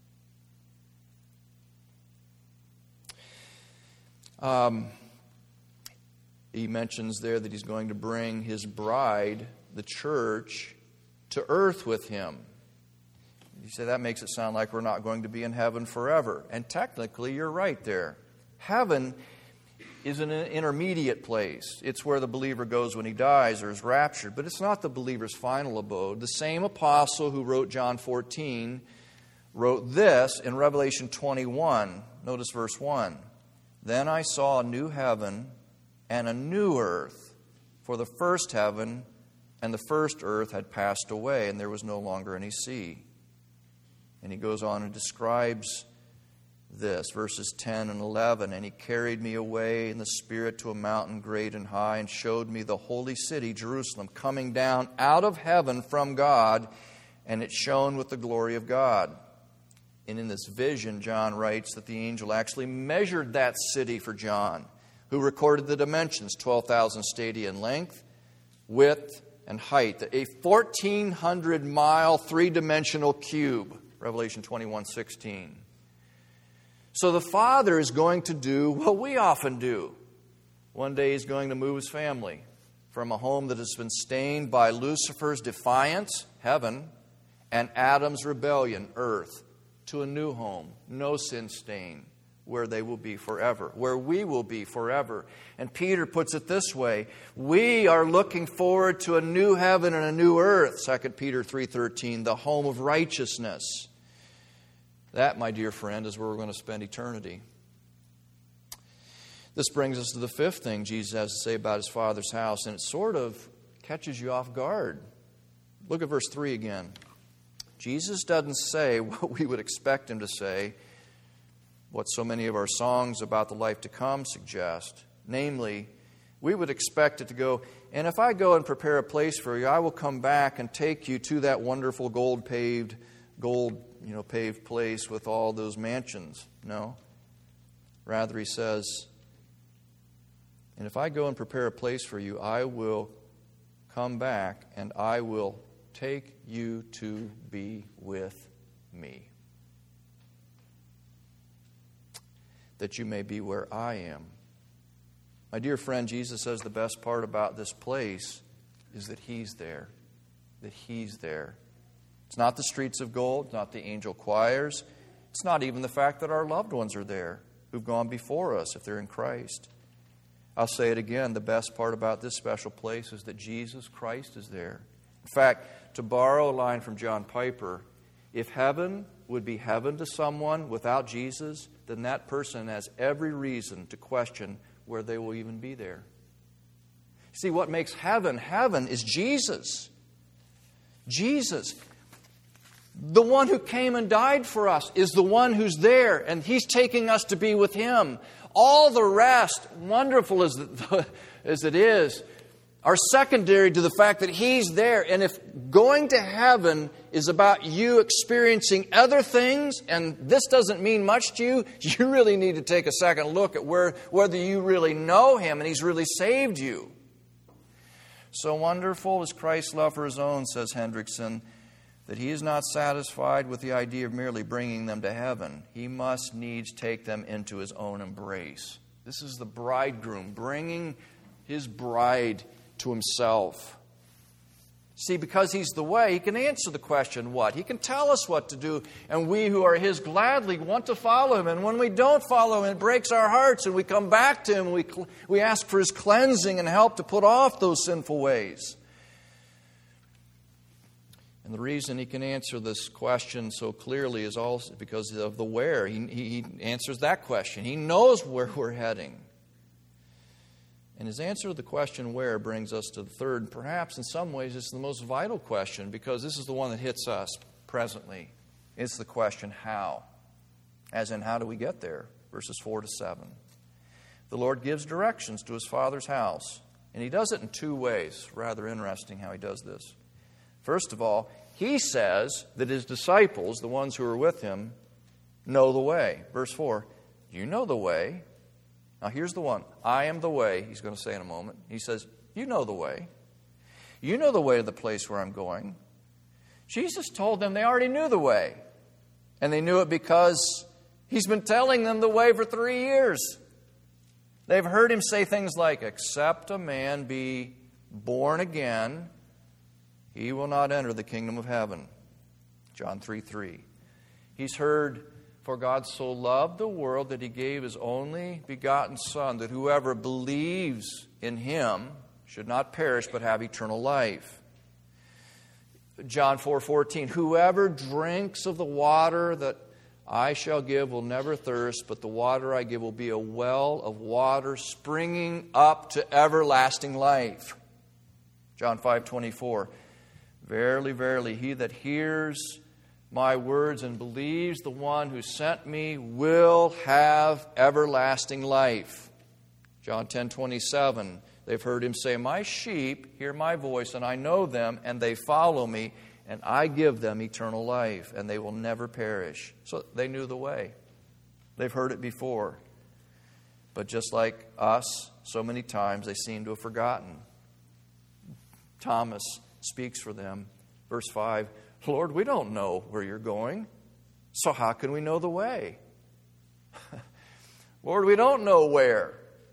Um, he mentions there that he's going to bring his bride, the church, to earth with him. You say that makes it sound like we're not going to be in heaven forever. And technically, you're right there. Heaven is an intermediate place. It's where the believer goes when he dies or is raptured. But it's not the believer's final abode. The same apostle who wrote John fourteen wrote this in Revelation twenty-one. Notice verse one. Then I saw a new heaven and a new earth, for the first heaven and the first earth had passed away, and there was no longer any sea. And he goes on and describes this, verses ten and eleven. And he carried me away in the Spirit to a mountain great and high, and showed me the holy city, Jerusalem, coming down out of heaven from God, and it shone with the glory of God. And in this vision, John writes that the angel actually measured that city for John, who recorded the dimensions, twelve thousand stadia in length, width, and height, a fourteen hundred mile three-dimensional cube, Revelation twenty-one sixteen. So the Father is going to do what we often do. One day He's going to move His family from a home that has been stained by Lucifer's defiance, heaven, and Adam's rebellion, earth, to a new home, no sin stain, where they will be forever, where we will be forever. And Peter puts it this way: we are looking forward to a new heaven and a new earth, Second Peter three thirteen, the home of righteousness. That, my dear friend, is where we're going to spend eternity. This brings us to the fifth thing Jesus has to say about His Father's house, and it sort of catches you off guard. Look at verse three again. Jesus doesn't say what we would expect Him to say, what so many of our songs about the life to come suggest. Namely, we would expect it to go, and if I go and prepare a place for you, I will come back and take you to that wonderful gold-paved, gold, you know, paved place with all those mansions. No. Rather, He says, and if I go and prepare a place for you, I will come back and I will take you to be with me, that you may be where I am. My dear friend, Jesus says the best part about this place is that He's there. That He's there. It's not the streets of gold, not the angel choirs. It's not even the fact that our loved ones are there who've gone before us if they're in Christ. I'll say it again, the best part about this special place is that Jesus Christ is there. In fact, to borrow a line from John Piper, if heaven would be heaven to someone without Jesus, then that person has every reason to question where they will even be there. See, what makes heaven heaven is Jesus. Jesus. The one who came and died for us is the one who's there, and He's taking us to be with Him. All the rest, wonderful as, the, as it is, are secondary to the fact that He's there. And if going to heaven is about you experiencing other things, and this doesn't mean much to you, you really need to take a second look at where, whether you really know Him and He's really saved you. So wonderful is Christ's love for His own, says Hendrickson, that He is not satisfied with the idea of merely bringing them to heaven. He must needs take them into His own embrace. This is the bridegroom bringing his bride to Himself. See, because He's the way, He can answer the question, what? He can tell us what to do, and we who are His gladly want to follow Him. And when we don't follow Him, it breaks our hearts, and we come back to Him, and we, we ask for His cleansing and help to put off those sinful ways. And the reason He can answer this question so clearly is also because of the where. He, he answers that question. He knows where we're heading. And His answer to the question where brings us to the third, and perhaps in some ways it's the most vital question, because this is the one that hits us presently. It's the question how. As in, how do we get there? Verses four to seven. The Lord gives directions to His Father's house, and He does it in two ways. Rather interesting how He does this. First of all, He says that His disciples, the ones who are with Him, know the way. Verse four, you know the way. Now here's the one. I am the way, He's going to say in a moment. He says, you know the way. You know the way to the place where I'm going. Jesus told them they already knew the way. And they knew it because He's been telling them the way for three years. They've heard Him say things like, except a man be born again, he will not enter the kingdom of heaven. John three three. He's heard, for God so loved the world that He gave His only begotten Son, that whoever believes in Him should not perish but have eternal life. John four fourteen. Whoever drinks of the water that I shall give will never thirst, but the water I give will be a well of water springing up to everlasting life. John five twenty-four. Verily, verily, he that hears my words and believes the one who sent me will have everlasting life. John ten twenty-seven, they've heard him say, my sheep hear my voice, and I know them, and they follow me, and I give them eternal life, and they will never perish. So they knew the way. They've heard it before. But just like us, so many times they seem to have forgotten. Thomas speaks for them. Verse five, Lord, we don't know where you're going, so how can we know the way? Lord, we don't know where.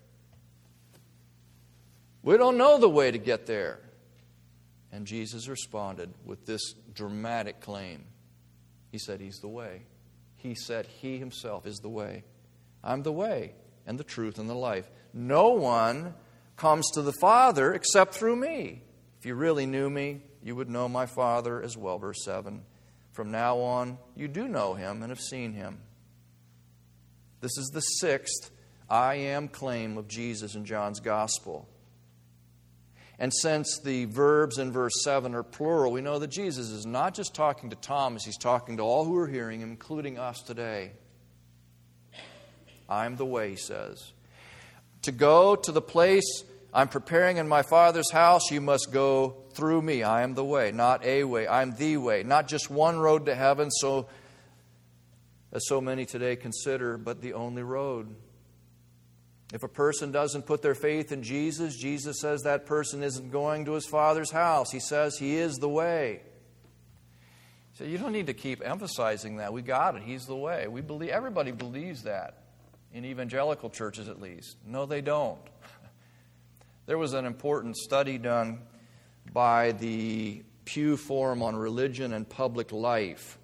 We don't know the way to get there. And Jesus responded with this dramatic claim. He said, He's the way. He said He Himself is the way. I'm the way and the truth and the life. No one comes to the Father except through me. If you really knew me, you would know my Father as well. Verse seven. From now on, you do know Him and have seen Him. This is the sixth I am claim of Jesus in John's Gospel. And since the verbs in verse seven are plural, we know that Jesus is not just talking to Thomas, He's talking to all who are hearing Him, including us today. I'm the way, He says. To go to the place I'm preparing in my Father's house, you must go through me. I am the way, not a way. I'm the way. Not just one road to heaven, so as so many today consider, but the only road. If a person doesn't put their faith in Jesus, Jesus says that person isn't going to His Father's house. He says He is the way. So you don't need to keep emphasizing that. We got it. He's the way. We believe. Everybody believes that, in evangelical churches at least. No, they don't. There was an important study done by the Pew Forum on Religion and Public Life.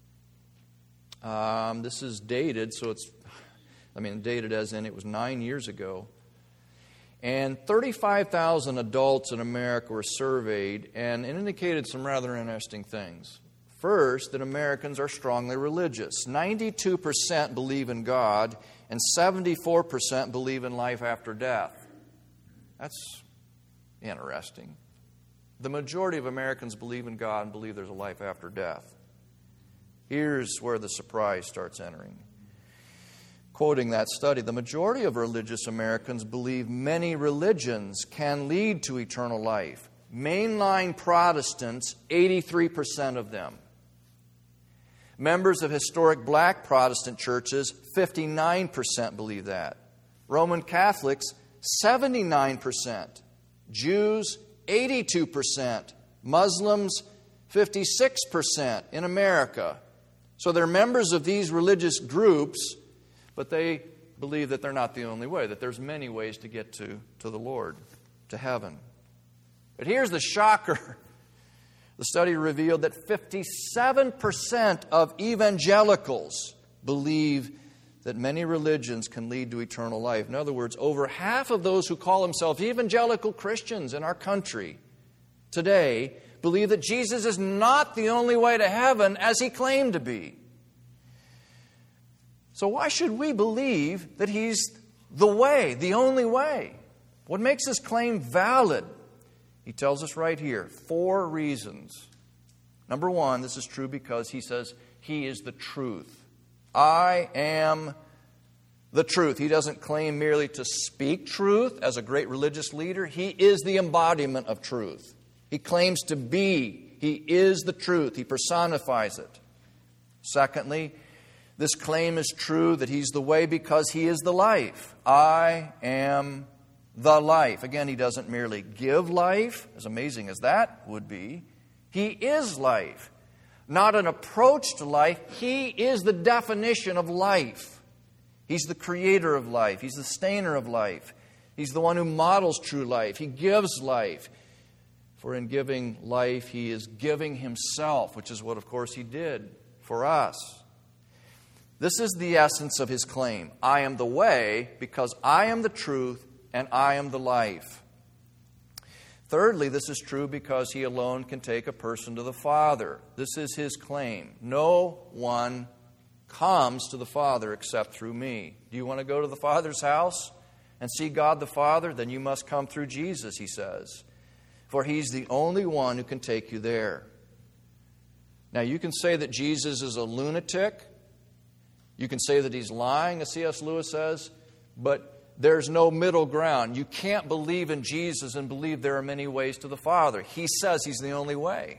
Um, this is dated, so it's, I mean, dated as in it was nine years ago. And thirty-five thousand adults in America were surveyed, and it indicated some rather interesting things. First, that Americans are strongly religious. ninety-two percent believe in God, and seventy-four percent believe in life after death. That's interesting. The majority of Americans believe in God and believe there's a life after death. Here's where the surprise starts entering. Quoting that study, the majority of religious Americans believe many religions can lead to eternal life. Mainline Protestants, eighty-three percent of them. Members of historic black Protestant churches, fifty-nine percent believe that. Roman Catholics, seventy-nine percent. Jews, eighty-two percent. Muslims, fifty-six percent in America. So they're members of these religious groups, but they believe that they're not the only way, that there's many ways to get to, to the Lord, to heaven. But here's the shocker. The study revealed that fifty-seven percent of evangelicals believe that many religions can lead to eternal life. In other words, over half of those who call themselves evangelical Christians in our country today believe that Jesus is not the only way to heaven as He claimed to be. So why should we believe that He's the way, the only way? What makes this claim valid? He tells us right here, four reasons. Number one, this is true because He says He is the truth. I am the truth. He doesn't claim merely to speak truth as a great religious leader. He is the embodiment of truth. He claims to be. He is the truth. He personifies it. Secondly, this claim is true that He's the way because He is the life. I am the life. Again, He doesn't merely give life, as amazing as that would be. He is life. Not an approach to life. He is the definition of life. He's the creator of life. He's the sustainer of life. He's the one who models true life. He gives life. For in giving life, He is giving Himself, which is what, of course, He did for us. This is the essence of His claim. I am the way because I am the truth and I am the life. Thirdly, this is true because He alone can take a person to the Father. This is His claim. No one comes to the Father except through me. Do you want to go to the Father's house and see God the Father? Then you must come through Jesus, He says. For He's the only one who can take you there. Now, you can say that Jesus is a lunatic. You can say that he's lying, as C S Lewis says, but there's no middle ground. You can't believe in Jesus and believe there are many ways to the Father. He says he's the only way.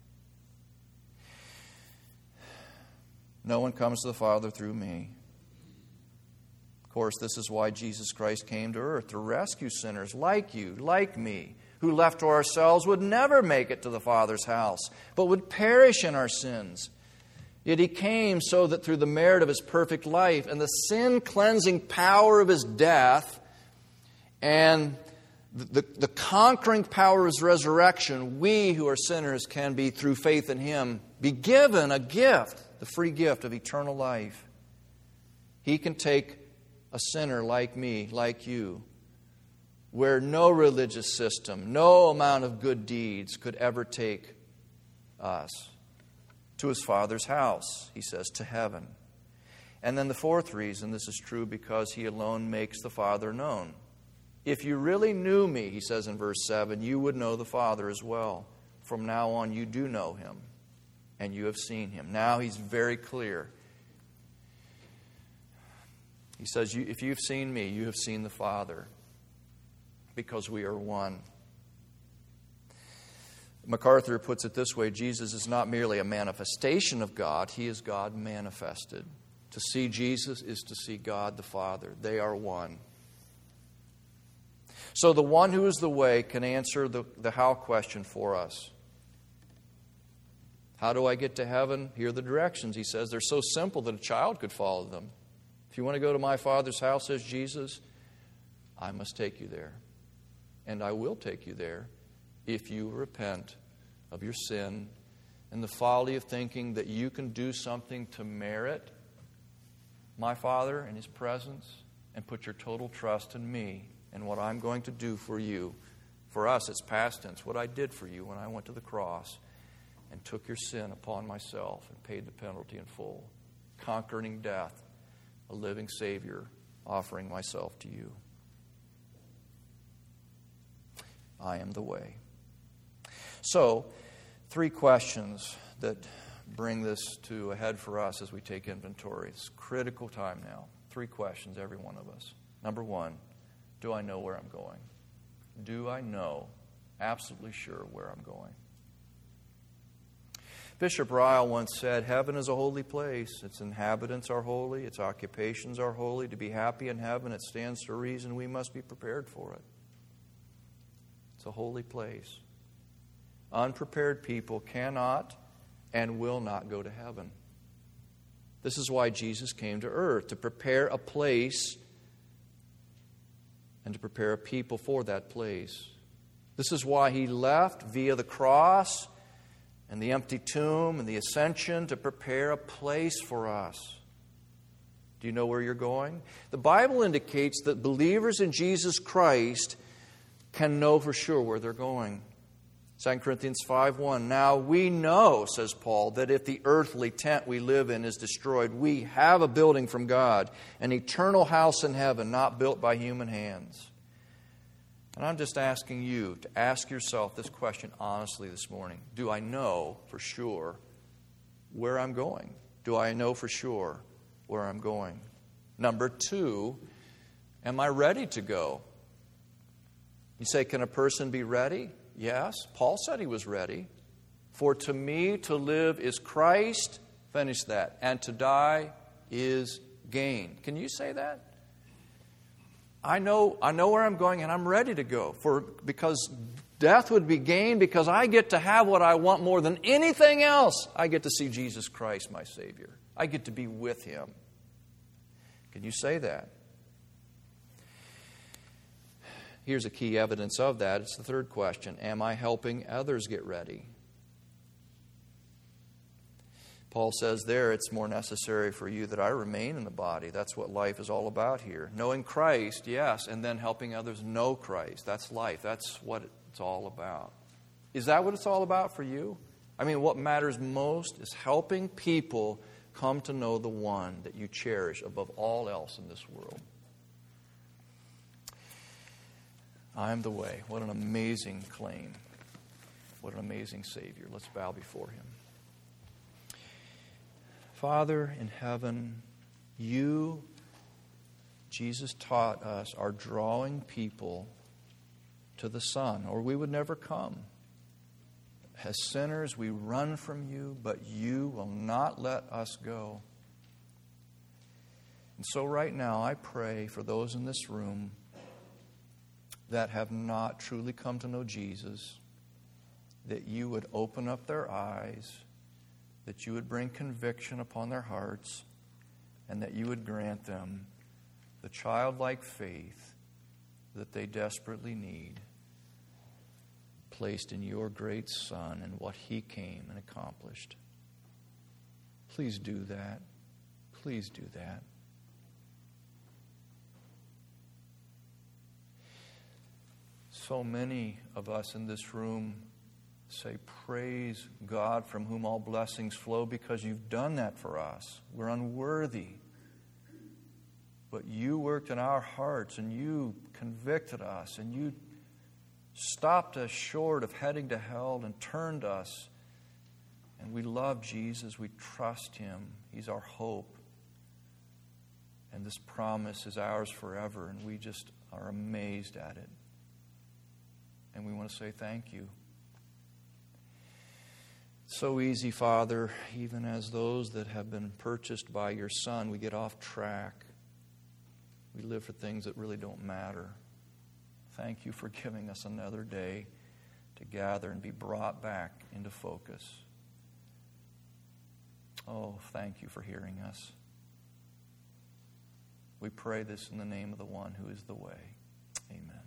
No one comes to the Father through me. Of course, this is why Jesus Christ came to earth, to rescue sinners like you, like me, who left to ourselves would never make it to the Father's house, but would perish in our sins. Yet he came so that through the merit of his perfect life and the sin-cleansing power of his death and the, the, the conquering power of his resurrection, we who are sinners can be, through faith in him, be given a gift, the free gift of eternal life. He can take a sinner like me, like you, where no religious system, no amount of good deeds could ever take us to his Father's house, he says, to heaven. And then the fourth reason, this is true because he alone makes the Father known. If you really knew me, he says in verse seven, you would know the Father as well. From now on, you do know him, and you have seen him. Now he's very clear. He says, if you've seen me, you have seen the Father, because we are one. MacArthur puts it this way, Jesus is not merely a manifestation of God, he is God manifested. To see Jesus is to see God the Father. They are one. So the one who is the way can answer the, the how question for us. How do I get to heaven? Here are the directions, he says. They're so simple that a child could follow them. If you want to go to my Father's house, says Jesus, I must take you there. And I will take you there if you repent of your sin and the folly of thinking that you can do something to merit my Father and his presence, and put your total trust in me and what I'm going to do for you. For us, it's past tense, what I did for you when I went to the cross and took your sin upon myself and paid the penalty in full, conquering death, a living Savior, offering myself to you. I am the way. So, three questions that bring this to a head for us as we take inventory. It's critical time now. Three questions, every one of us. Number one, do I know where I'm going? Do I know, absolutely sure, where I'm going? Bishop Ryle once said, heaven is a holy place. Its inhabitants are holy. Its occupations are holy. To be happy in heaven, it stands to reason we must be prepared for it. It's a holy place. Unprepared people cannot and will not go to heaven. This is why Jesus came to earth, to prepare a place and to prepare a people for that place. This is why he left via the cross and the empty tomb and the ascension to prepare a place for us. Do you know where you're going? The Bible indicates that believers in Jesus Christ can know for sure where they're going. Second Corinthians five one, now we know, says Paul, that if the earthly tent we live in is destroyed, we have a building from God, an eternal house in heaven, not built by human hands. And I'm just asking you to ask yourself this question honestly this morning. Do I know for sure where I'm going? Do I know for sure where I'm going? Number two, am I ready to go? You say, can a person be ready? Yes, Paul said he was ready. For to me to live is Christ, finish that, and to die is gain. Can you say that? I know I know where I'm going and I'm ready to go. For because death would be gain, because I get to have what I want more than anything else. I get to see Jesus Christ, my Savior. I get to be with him. Can you say that? Here's a key evidence of that. It's the third question. Am I helping others get ready? Paul says there, it's more necessary for you that I remain in the body. That's what life is all about here. Knowing Christ, yes, and then helping others know Christ. That's life. That's what it's all about. Is that what it's all about for you? I mean, what matters most is helping people come to know the one that you cherish above all else in this world. I am the way. What an amazing claim. What an amazing Savior. Let's bow before him. Father in heaven, you, Jesus taught us, are drawing people to the Son, or we would never come. As sinners, we run from you, but you will not let us go. And so right now, I pray for those in this room that have not truly come to know Jesus, that you would open up their eyes, that you would bring conviction upon their hearts, and that you would grant them the childlike faith that they desperately need, placed in your great Son and what He came and accomplished. Please do that. Please do that. So many of us in this room say, praise God from whom all blessings flow, because you've done that for us. We're unworthy. But you worked in our hearts, and you convicted us, and you stopped us short of heading to hell and turned us. And we love Jesus. We trust Him. He's our hope. And this promise is ours forever, and we just are amazed at it. And we want to say thank you. So easy, Father, even as those that have been purchased by your Son, we get off track. We live for things that really don't matter. Thank you for giving us another day to gather and be brought back into focus. Oh, thank you for hearing us. We pray this in the name of the one who is the way. Amen.